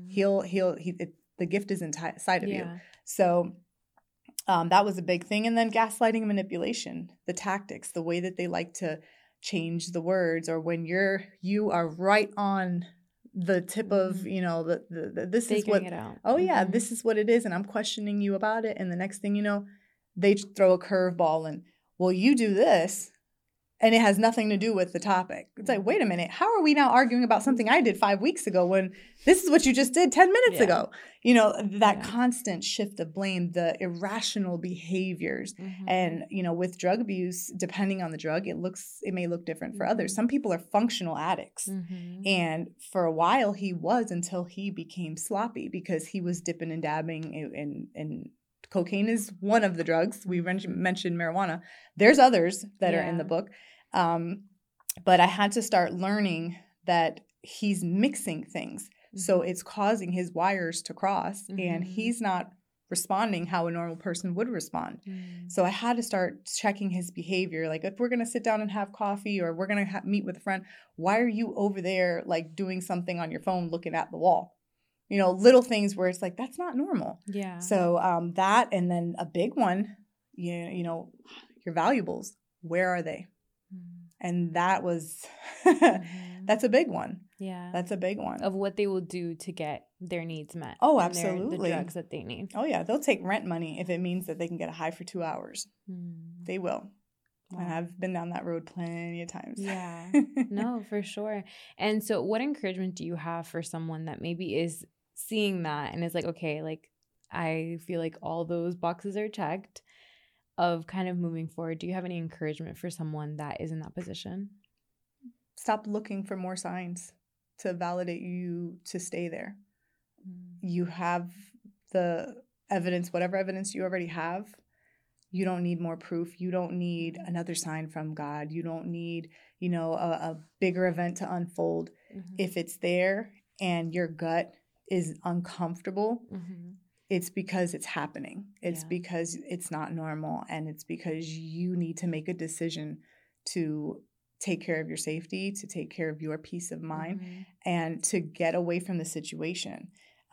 The gift is inside of you. So that was a big thing. And then gaslighting and manipulation, the tactics, the way that they like to change the words, or when you are right on the tip of, this is what, this is what it is. And I'm questioning you about it. And the next thing you know, they throw a curveball and, well, you do this. And it has nothing to do with the topic. It's like, wait a minute, how are we now arguing about something I did 5 weeks ago when this is what you just did 10 minutes ago? That constant shift of blame, the irrational behaviors. And, with drug abuse, depending on the drug, it may look different for others. Some people are functional addicts. And for a while he was, until he became sloppy, because he was dipping and dabbing in cocaine is one of the drugs. We mentioned marijuana. There's others that are in the book. But I had to start learning that he's mixing things. So it's causing his wires to cross, and he's not responding how a normal person would respond. So I had to start checking his behavior. Like, if we're going to sit down and have coffee, or we're going to meet with a friend, why are you over there like doing something on your phone looking at the wall? Little things where it's like, that's not normal. Yeah. So that, and then a big one, your valuables, where are they? And that was, that's a big one. Yeah. That's a big one. Of what they will do to get their needs met. Oh, absolutely. The drugs that they need. Oh, yeah. They'll take rent money if it means that they can get a high for 2 hours. They will. Wow. And I've been down that road plenty of times. Yeah. No, for sure. And so what encouragement do you have for someone that maybe is seeing that and is like, okay, like, I feel like all those boxes are checked, of kind of moving forward? Do you have any encouragement for someone that is in that position? Stop looking for more signs to validate you to stay there. You have the evidence, whatever evidence you already have. You don't need more proof. You don't need another sign from God. You don't need, a bigger event to unfold. If it's there and your gut is uncomfortable, it's because it's happening. It's because it's not normal, and it's because you need to make a decision to take care of your safety, to take care of your peace of mind, and to get away from the situation.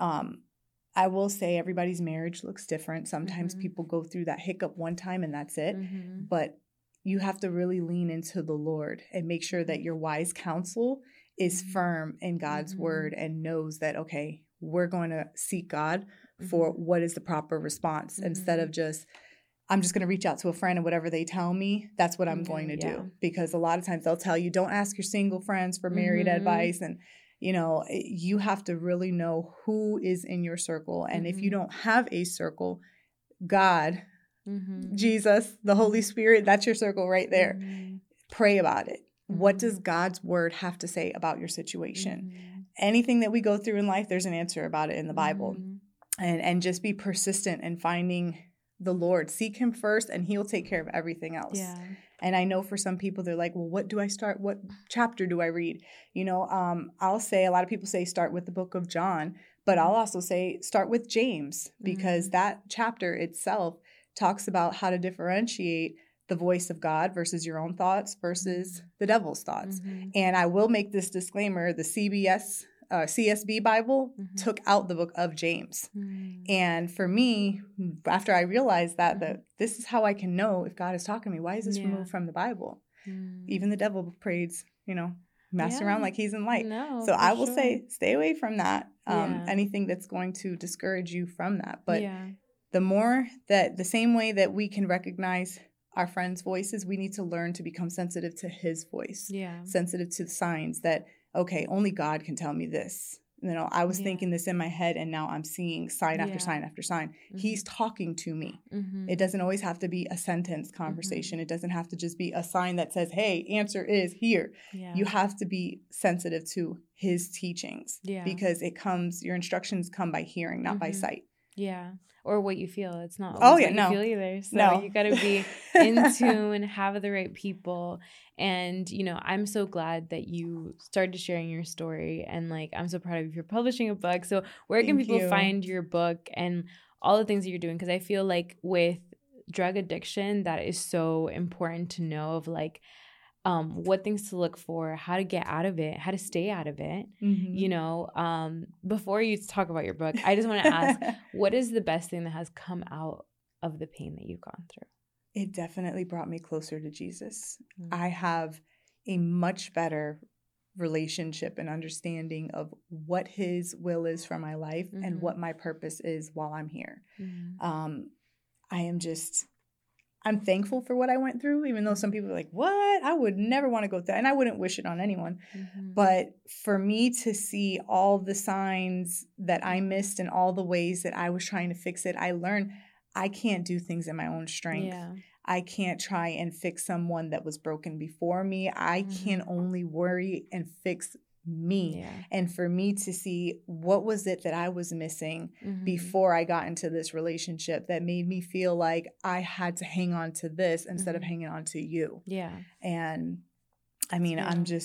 I will say everybody's marriage looks different. Sometimes people go through that hiccup one time and that's it. But you have to really lean into the Lord and make sure that your wise counsel is firm in God's word and knows that, okay, we're going to seek God for what is the proper response instead of just I'm just going to reach out to a friend, and whatever they tell me, that's what I'm going to do. Because a lot of times they'll tell you, don't ask your single friends for married advice. And, you have to really know who is in your circle. And if you don't have a circle, God, Jesus, the Holy Spirit, that's your circle right there. Pray about it. What does God's word have to say about your situation? Anything that we go through in life, there's an answer about it in the Bible. And just be persistent in finding the Lord. Seek him first, and he'll take care of everything else. Yeah. And I know for some people, they're like, well, what do I start? What chapter do I read? I'll say, a lot of people say start with the book of John, but I'll also say start with James, because that chapter itself talks about how to differentiate the voice of God versus your own thoughts versus the devil's thoughts. And I will make this disclaimer, the CSB Bible took out the book of James. And for me, after I realized that this is how I can know if God is talking to me, why is this removed from the Bible? Even the devil prays, mess around like he's in light. No, so I will say, stay away from that. Anything that's going to discourage you from that. But the same way that we can recognize our friends' voices, we need to learn to become sensitive to his voice, sensitive to the signs that, okay, only God can tell me this. I was thinking this in my head, and now I'm seeing sign after sign after sign. He's talking to me. It doesn't always have to be a sentence conversation. It doesn't have to just be a sign that says, hey, answer is here. You have to be sensitive to his teachings because your instructions come by hearing, not by sight. Yeah. Or what you feel. It's not always what you feel either. So you got to be in tune, have the right people. And, I'm so glad that you started sharing your story. And I'm so proud of you for publishing a book. So where can people find your book and all the things that you're doing? Because I feel like with drug addiction, that is so important to know of what things to look for, how to get out of it, how to stay out of it. Before you talk about your book, I just want to ask, what is the best thing that has come out of the pain that you've gone through? It definitely brought me closer to Jesus. I have a much better relationship and understanding of what his will is for my life and what my purpose is while I'm here. I'm thankful for what I went through, even though some people are like, what? I would never want to go through that. And I wouldn't wish it on anyone. But for me to see all the signs that I missed and all the ways that I was trying to fix it, I learned I can't do things in my own strength. I can't try and fix someone that was broken before me. I can only worry and fix me. And for me to see what was it that I was missing before I got into this relationship that made me feel like I had to hang on to this instead of hanging on to you. And I mean,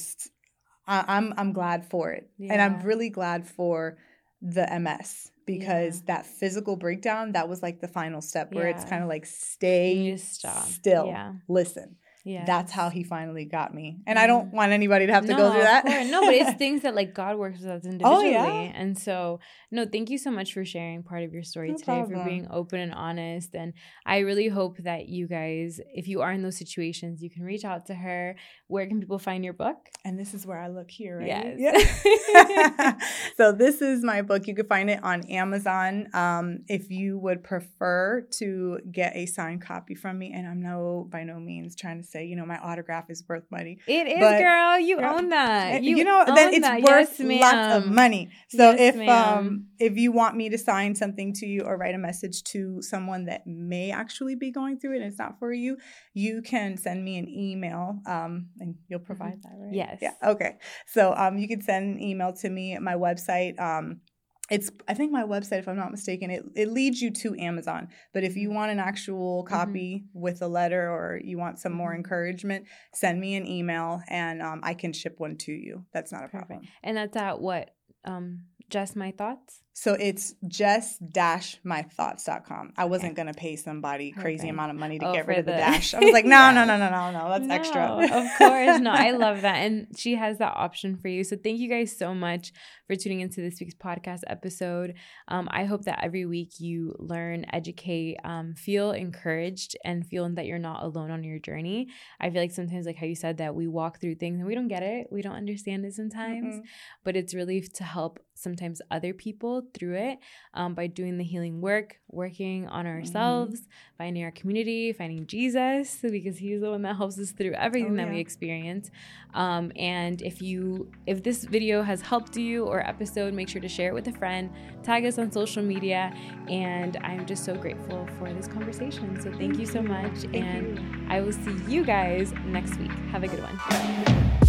I'm glad for it. And I'm really glad for the MS because that physical breakdown, that was like the final step where it's kind of like stay still, listen. That's how he finally got me. And I don't want anybody to have to go through that. No, but it's things that God works with us individually. And so, thank you so much for sharing part of your story today, for being open and honest. And I really hope that you guys, if you are in those situations, you can reach out to her. Where can people find your book? And this is where I look here, right? Yes. So this is my book. You can find it on Amazon. If you would prefer to get a signed copy from me, and I'm by no means trying to say, my autograph is worth money. It is, girl. You own that. Then it's worth lots of money. So if you want me to sign something to you or write a message to someone that may actually be going through it and it's not for you, you can send me an email. And you'll provide that, right? Yes. Yeah. Okay. So you can send an email to me at my website. I think my website, if I'm not mistaken, it leads you to Amazon. But if you want an actual copy with a letter or you want some more encouragement, send me an email and I can ship one to you. That's not a problem. And that's at what? Just My Thoughts? So it's just-mythoughts.com. I wasn't going to pay somebody crazy amount of money to get rid of the dash. I was like, no, that's extra. Of course. No, I love that. And she has that option for you. So thank you guys so much for tuning into this week's podcast episode. I hope that every week you learn, educate, feel encouraged, and feel that you're not alone on your journey. I feel like sometimes, like how you said, that we walk through things and we don't get it. We don't understand it sometimes. But it's really to help sometimes other people through it by doing the healing work, working on ourselves, finding our community, finding Jesus, because he's the one that helps us through everything that we experience. And if this video has helped you or episode, make sure to share it with a friend, tag us on social media, and I'm just so grateful for this conversation. So thank you so much, and I will see you guys next week. Have a good one.